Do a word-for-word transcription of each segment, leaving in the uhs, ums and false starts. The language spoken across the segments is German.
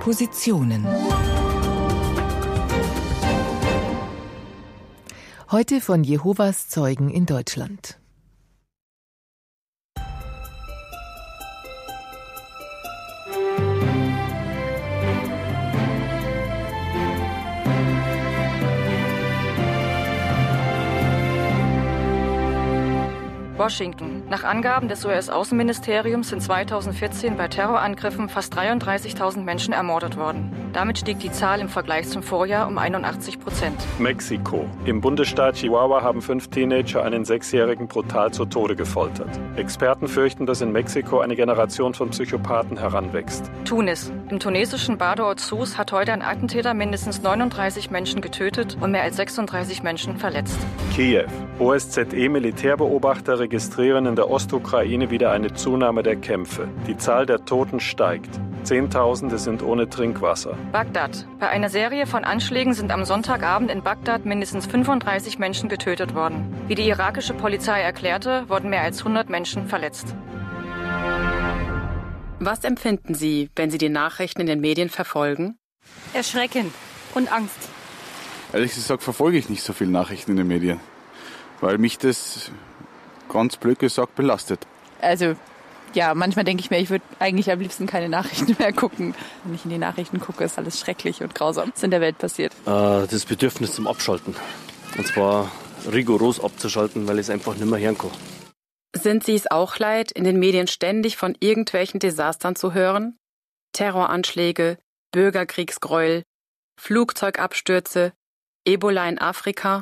Positionen. Heute von Jehovas Zeugen in Deutschland. Washington. Nach Angaben des U S-Außenministeriums sind zweitausendvierzehn bei Terrorangriffen fast dreiunddreißigtausend Menschen ermordet worden. Damit stieg die Zahl im Vergleich zum Vorjahr um einundachtzig Prozent. Mexiko. Im Bundesstaat Chihuahua haben fünf Teenager einen Sechsjährigen brutal zu Tode gefoltert. Experten fürchten, dass in Mexiko eine Generation von Psychopathen heranwächst. Tunis. Im tunesischen Badeort Sousse hat heute ein Attentäter mindestens neununddreißig Menschen getötet und mehr als sechsunddreißig Menschen verletzt. Kiew. O S Z E-Militärbeobachter registrieren in der Ostukraine wieder eine Zunahme der Kämpfe. Die Zahl der Toten steigt. Zehntausende sind ohne Trinkwasser. Bagdad. Bei einer Serie von Anschlägen sind am Sonntagabend in Bagdad mindestens fünfunddreißig Menschen getötet worden. Wie die irakische Polizei erklärte, wurden mehr als hundert Menschen verletzt. Was empfinden Sie, wenn Sie die Nachrichten in den Medien verfolgen? Erschrecken und Angst. Ehrlich gesagt verfolge ich nicht so viele Nachrichten in den Medien, weil mich das, ganz blöd gesagt, belastet. Also, ja, manchmal denke ich mir, ich würde eigentlich am liebsten keine Nachrichten mehr gucken. Wenn ich in die Nachrichten gucke, ist alles schrecklich und grausam, was in der Welt passiert. Äh, das Bedürfnis zum Abschalten. Und zwar rigoros abzuschalten, weil ich es einfach nicht mehr hören kann. Sind Sie es auch leid, in den Medien ständig von irgendwelchen Desastern zu hören? Terroranschläge, Bürgerkriegsgräuel, Flugzeugabstürze, Ebola in Afrika?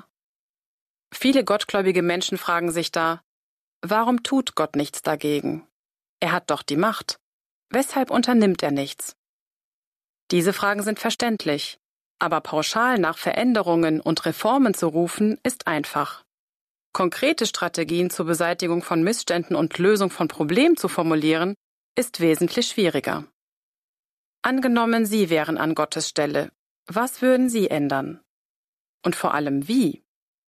Viele gottgläubige Menschen fragen sich da, warum tut Gott nichts dagegen? Er hat doch die Macht. Weshalb unternimmt er nichts? Diese Fragen sind verständlich, aber pauschal nach Veränderungen und Reformen zu rufen, ist einfach. Konkrete Strategien zur Beseitigung von Missständen und Lösung von Problemen zu formulieren, ist wesentlich schwieriger. Angenommen, Sie wären an Gottes Stelle, was würden Sie ändern? Und vor allem wie?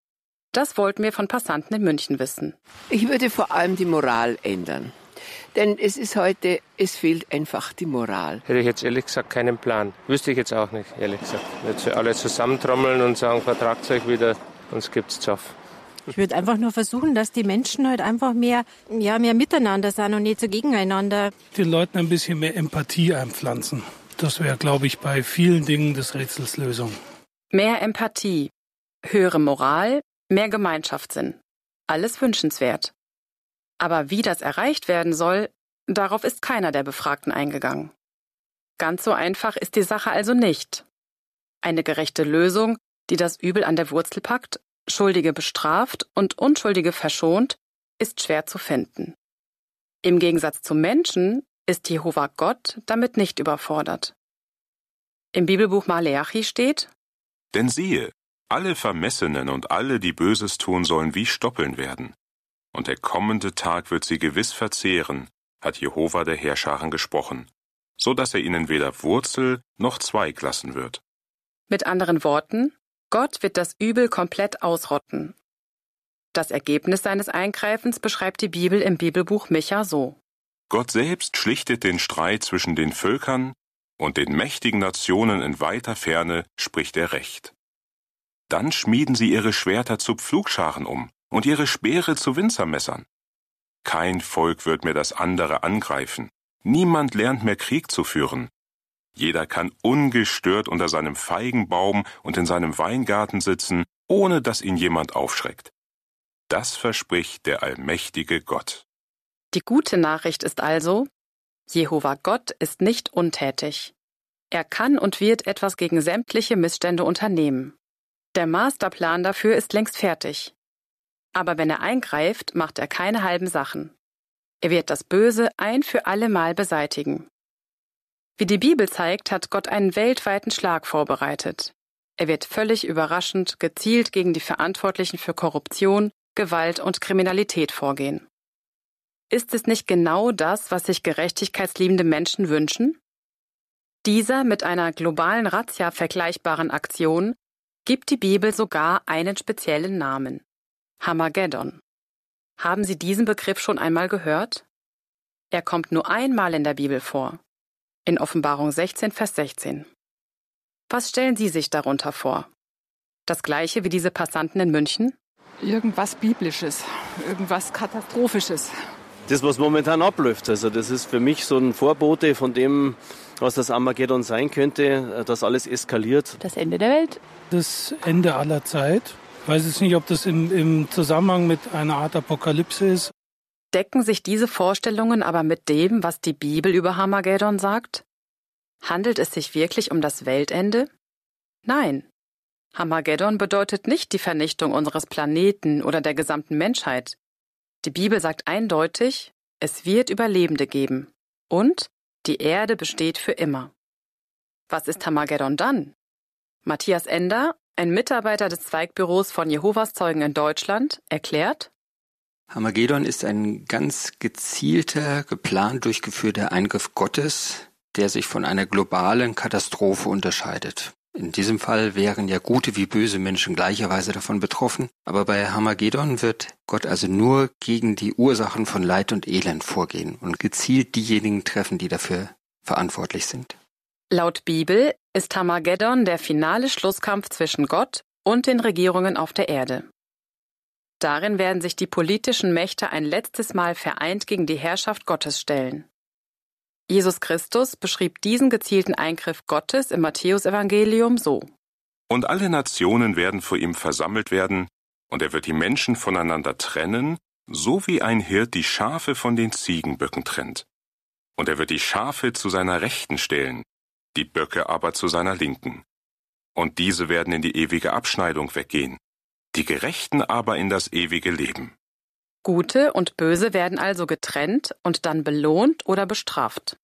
Das wollten wir von Passanten in München wissen. Ich würde vor allem die Moral ändern. Denn es ist heute, es fehlt einfach die Moral. Hätte ich jetzt ehrlich gesagt keinen Plan. Wüsste ich jetzt auch nicht, ehrlich gesagt. Jetzt alle zusammentrommeln und sagen, vertragt euch wieder, uns gibt's Zoff. Ich würde einfach nur versuchen, dass die Menschen halt einfach mehr, ja, mehr miteinander sind und nicht so gegeneinander. Den Leuten ein bisschen mehr Empathie einpflanzen. Das wäre, glaube ich, bei vielen Dingen des Rätsels Lösung. Mehr Empathie, höhere Moral, mehr Gemeinschaftssinn. Alles wünschenswert. Aber wie das erreicht werden soll, darauf ist keiner der Befragten eingegangen. Ganz so einfach ist die Sache also nicht. Eine gerechte Lösung, die das Übel an der Wurzel packt, Schuldige bestraft und Unschuldige verschont, ist schwer zu finden. Im Gegensatz zum Menschen ist Jehova Gott damit nicht überfordert. Im Bibelbuch Maleachi steht: Denn siehe, alle Vermessenen und alle, die Böses tun, sollen wie Stoppeln werden. Und der kommende Tag wird sie gewiss verzehren, hat Jehova der Heerscharen gesprochen, so dass er ihnen weder Wurzel noch Zweig lassen wird. Mit anderen Worten, Gott wird das Übel komplett ausrotten. Das Ergebnis seines Eingreifens beschreibt die Bibel im Bibelbuch Micha so: Gott selbst schlichtet den Streit zwischen den Völkern, und den mächtigen Nationen in weiter Ferne spricht er Recht. Dann schmieden sie ihre Schwerter zu Pflugscharen um und ihre Speere zu Winzermessern. Kein Volk wird mehr das andere angreifen. Niemand lernt mehr Krieg zu führen. Jeder kann ungestört unter seinem Feigenbaum und in seinem Weingarten sitzen, ohne dass ihn jemand aufschreckt. Das verspricht der allmächtige Gott. Die gute Nachricht ist also, Jehova Gott ist nicht untätig. Er kann und wird etwas gegen sämtliche Missstände unternehmen. Der Masterplan dafür ist längst fertig. Aber wenn er eingreift, macht er keine halben Sachen. Er wird das Böse ein für alle Mal beseitigen. Wie die Bibel zeigt, hat Gott einen weltweiten Schlag vorbereitet. Er wird völlig überraschend gezielt gegen die Verantwortlichen für Korruption, Gewalt und Kriminalität vorgehen. Ist es nicht genau das, was sich gerechtigkeitsliebende Menschen wünschen? Dieser mit einer globalen Razzia vergleichbaren Aktion gibt die Bibel sogar einen speziellen Namen: Hamageddon. Haben Sie diesen Begriff schon einmal gehört? Er kommt nur einmal in der Bibel vor. in Offenbarung sechzehn, Vers sechzehn. Was stellen Sie sich darunter vor? Das gleiche wie diese Passanten in München? Irgendwas Biblisches, irgendwas Katastrophisches. Das, was momentan abläuft, also das ist für mich so ein Vorbote von dem, was das Armageddon sein könnte, dass alles eskaliert. Das Ende der Welt. Das Ende aller Zeit. Ich weiß jetzt nicht, ob das im, im Zusammenhang mit einer Art Apokalypse ist. Decken sich diese Vorstellungen aber mit dem, was die Bibel über Armageddon sagt? Handelt es sich wirklich um das Weltende? Nein. Armageddon bedeutet nicht die Vernichtung unseres Planeten oder der gesamten Menschheit. Die Bibel sagt eindeutig, es wird Überlebende geben. Und die Erde besteht für immer. Was ist Armageddon dann? Matthias Ender, ein Mitarbeiter des Zweigbüros von Jehovas Zeugen in Deutschland, erklärt: Armageddon ist ein ganz gezielter, geplant durchgeführter Eingriff Gottes, der sich von einer globalen Katastrophe unterscheidet. In diesem Fall wären ja gute wie böse Menschen gleicherweise davon betroffen, aber bei Armageddon wird Gott also nur gegen die Ursachen von Leid und Elend vorgehen und gezielt diejenigen treffen, die dafür verantwortlich sind. Laut Bibel ist Armageddon der finale Schlusskampf zwischen Gott und den Regierungen auf der Erde. Darin werden sich die politischen Mächte ein letztes Mal vereint gegen die Herrschaft Gottes stellen. Jesus Christus beschrieb diesen gezielten Eingriff Gottes im Matthäusevangelium so: Und alle Nationen werden vor ihm versammelt werden, und er wird die Menschen voneinander trennen, so wie ein Hirt die Schafe von den Ziegenböcken trennt. Und er wird die Schafe zu seiner Rechten stellen, die Böcke aber zu seiner Linken. Und diese werden in die ewige Abschneidung weggehen, die Gerechten aber in das ewige Leben. Gute und Böse werden also getrennt und dann belohnt oder bestraft.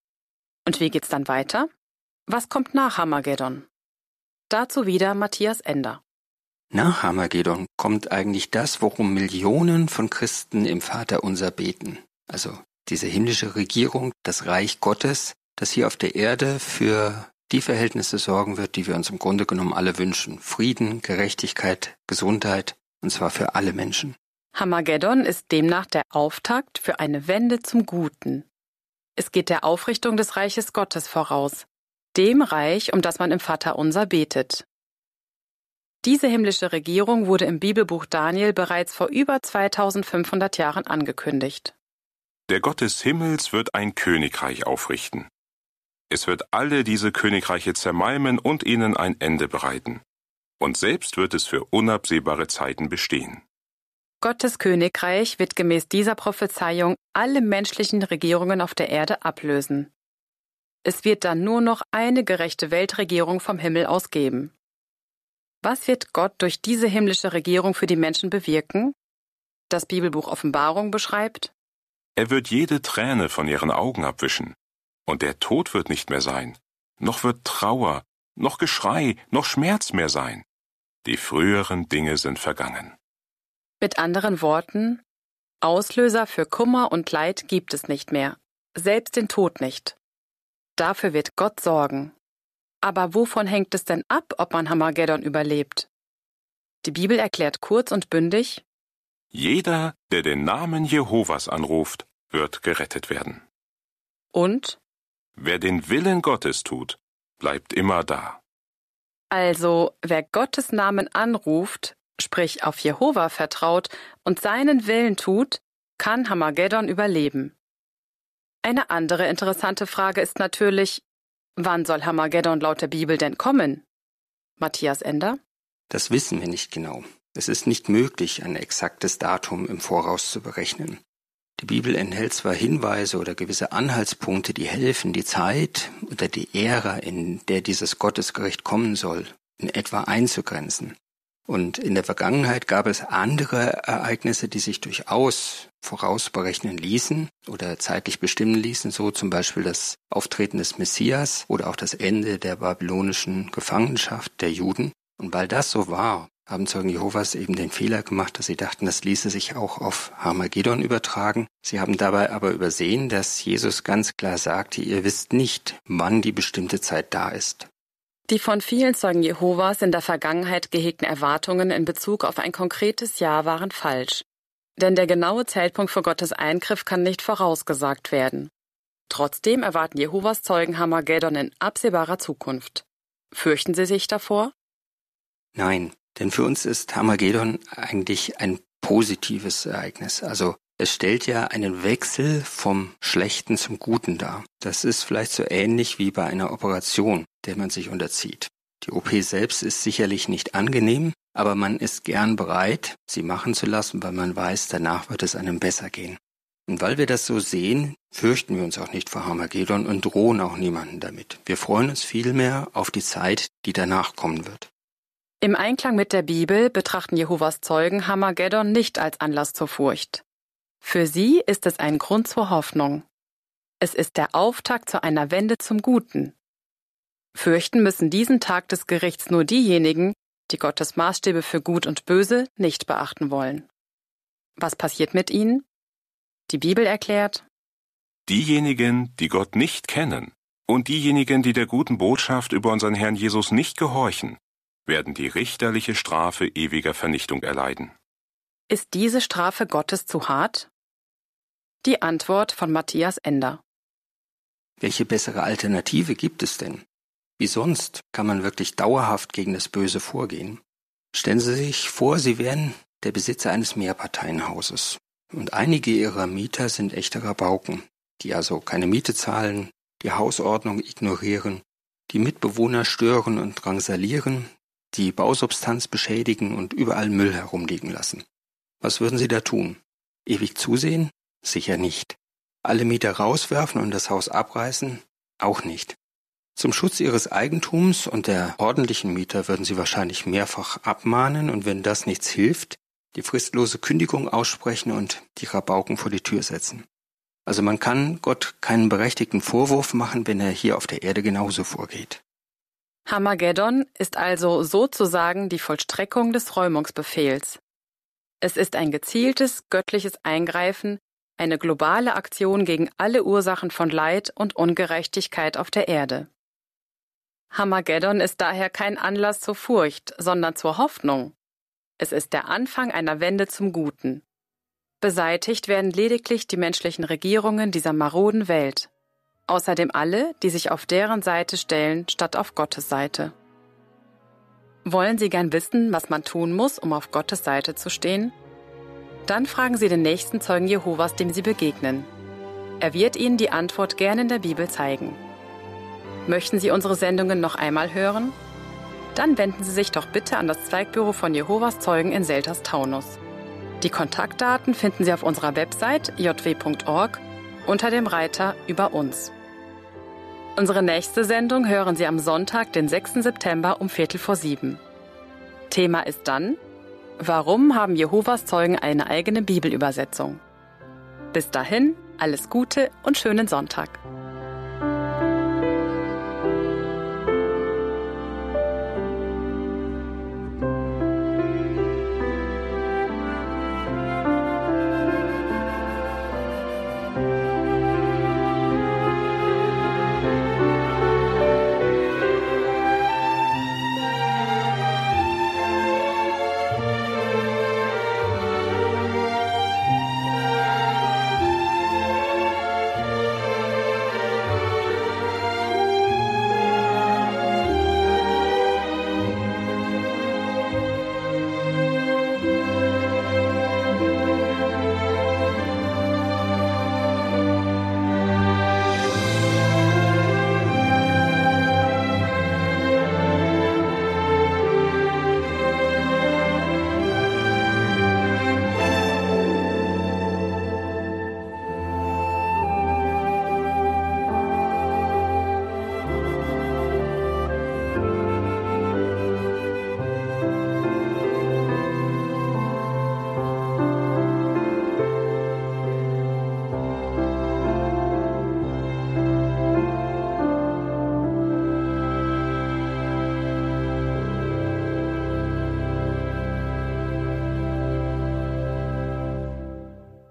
Und wie geht's dann weiter? Was kommt nach Armageddon? Dazu wieder Matthias Ender. Nach Armageddon kommt eigentlich das, worum Millionen von Christen im Vaterunser beten. Also diese himmlische Regierung, das Reich Gottes, das hier auf der Erde für die Verhältnisse sorgen wird, die wir uns im Grunde genommen alle wünschen. Frieden, Gerechtigkeit, Gesundheit, und zwar für alle Menschen. Armageddon ist demnach der Auftakt für eine Wende zum Guten. Es geht der Aufrichtung des Reiches Gottes voraus, dem Reich, um das man im Vaterunser betet. Diese himmlische Regierung wurde im Bibelbuch Daniel bereits vor über zweitausendfünfhundert Jahren angekündigt. Der Gott des Himmels wird ein Königreich aufrichten. Es wird alle diese Königreiche zermalmen und ihnen ein Ende bereiten. Und selbst wird es für unabsehbare Zeiten bestehen. Gottes Königreich wird gemäß dieser Prophezeiung alle menschlichen Regierungen auf der Erde ablösen. Es wird dann nur noch eine gerechte Weltregierung vom Himmel aus geben. Was wird Gott durch diese himmlische Regierung für die Menschen bewirken? Das Bibelbuch Offenbarung beschreibt: Er wird jede Träne von ihren Augen abwischen, und der Tod wird nicht mehr sein, noch wird Trauer, noch Geschrei, noch Schmerz mehr sein. Die früheren Dinge sind vergangen. Mit anderen Worten, Auslöser für Kummer und Leid gibt es nicht mehr, selbst den Tod nicht. Dafür wird Gott sorgen. Aber wovon hängt es denn ab, ob man Armageddon überlebt? Die Bibel erklärt kurz und bündig: Jeder, der den Namen Jehovas anruft, wird gerettet werden. Und? Wer den Willen Gottes tut, bleibt immer da. Also, wer Gottes Namen anruft, sprich auf Jehova vertraut und seinen Willen tut, kann Armageddon überleben. Eine andere interessante Frage ist natürlich: Wann soll Armageddon laut der Bibel denn kommen? Matthias Ender? Das wissen wir nicht genau. Es ist nicht möglich, ein exaktes Datum im Voraus zu berechnen. Die Bibel enthält zwar Hinweise oder gewisse Anhaltspunkte, die helfen, die Zeit oder die Ära, in der dieses Gottesgericht kommen soll, in etwa einzugrenzen. Und in der Vergangenheit gab es andere Ereignisse, die sich durchaus vorausberechnen ließen oder zeitlich bestimmen ließen, so zum Beispiel das Auftreten des Messias oder auch das Ende der babylonischen Gefangenschaft der Juden. Und weil das so war, haben Zeugen Jehovas eben den Fehler gemacht, dass sie dachten, das ließe sich auch auf Armageddon übertragen. Sie haben dabei aber übersehen, dass Jesus ganz klar sagte: Ihr wisst nicht, wann die bestimmte Zeit da ist. Die von vielen Zeugen Jehovas in der Vergangenheit gehegten Erwartungen in Bezug auf ein konkretes Jahr waren falsch. Denn der genaue Zeitpunkt für Gottes Eingriff kann nicht vorausgesagt werden. Trotzdem erwarten Jehovas Zeugen Harmageddon in absehbarer Zukunft. Fürchten Sie sich davor? Nein, denn für uns ist Harmageddon eigentlich ein positives Ereignis. Also es stellt ja einen Wechsel vom Schlechten zum Guten dar. Das ist vielleicht so ähnlich wie bei einer Operation, der man sich unterzieht. Die O P selbst ist sicherlich nicht angenehm, aber man ist gern bereit, sie machen zu lassen, weil man weiß, danach wird es einem besser gehen. Und weil wir das so sehen, fürchten wir uns auch nicht vor Harmageddon und drohen auch niemanden damit. Wir freuen uns vielmehr auf die Zeit, die danach kommen wird. Im Einklang mit der Bibel betrachten Jehovas Zeugen Harmageddon nicht als Anlass zur Furcht. Für sie ist es ein Grund zur Hoffnung. Es ist der Auftakt zu einer Wende zum Guten. Fürchten müssen diesen Tag des Gerichts nur diejenigen, die Gottes Maßstäbe für Gut und Böse nicht beachten wollen. Was passiert mit ihnen? Die Bibel erklärt: Diejenigen, die Gott nicht kennen und diejenigen, die der guten Botschaft über unseren Herrn Jesus nicht gehorchen, werden die richterliche Strafe ewiger Vernichtung erleiden. Ist diese Strafe Gottes zu hart? Die Antwort von Matthias Ender. Welche bessere Alternative gibt es denn? Wie sonst kann man wirklich dauerhaft gegen das Böse vorgehen? Stellen Sie sich vor, Sie wären der Besitzer eines Mehrparteienhauses und einige Ihrer Mieter sind echte Rabauken, die also keine Miete zahlen, die Hausordnung ignorieren, die Mitbewohner stören und drangsalieren, die Bausubstanz beschädigen und überall Müll herumliegen lassen. Was würden Sie da tun? Ewig zusehen? Sicher nicht. Alle Mieter rauswerfen und das Haus abreißen? Auch nicht. Zum Schutz Ihres Eigentums und der ordentlichen Mieter würden Sie wahrscheinlich mehrfach abmahnen und wenn das nichts hilft, die fristlose Kündigung aussprechen und die Rabauken vor die Tür setzen. Also man kann Gott keinen berechtigten Vorwurf machen, wenn er hier auf der Erde genauso vorgeht. Harmageddon ist also sozusagen die Vollstreckung des Räumungsbefehls. Es ist ein gezieltes, göttliches Eingreifen, eine globale Aktion gegen alle Ursachen von Leid und Ungerechtigkeit auf der Erde. Harmageddon ist daher kein Anlass zur Furcht, sondern zur Hoffnung. Es ist der Anfang einer Wende zum Guten. Beseitigt werden lediglich die menschlichen Regierungen dieser maroden Welt. Außerdem alle, die sich auf deren Seite stellen, statt auf Gottes Seite. Wollen Sie gern wissen, was man tun muss, um auf Gottes Seite zu stehen? Dann fragen Sie den nächsten Zeugen Jehovas, dem Sie begegnen. Er wird Ihnen die Antwort gerne in der Bibel zeigen. Möchten Sie unsere Sendungen noch einmal hören? Dann wenden Sie sich doch bitte an das Zweigbüro von Jehovas Zeugen in Selters-Taunus. Die Kontaktdaten finden Sie auf unserer Website j w punkt org unter dem Reiter Über uns. Unsere nächste Sendung hören Sie am Sonntag, den sechsten September um Viertel vor sieben. Thema ist dann: Warum haben Jehovas Zeugen eine eigene Bibelübersetzung? Bis dahin, alles Gute und schönen Sonntag.